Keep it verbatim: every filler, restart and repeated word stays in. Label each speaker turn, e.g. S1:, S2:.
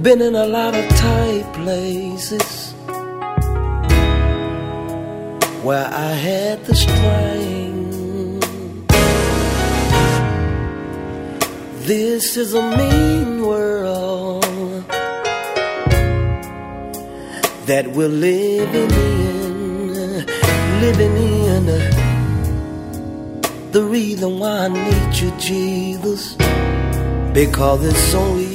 S1: been in a lot of tight places where I had the strength. This is a mean world that we're living in, living in. The reason why I need you, Jesus, because it's so easy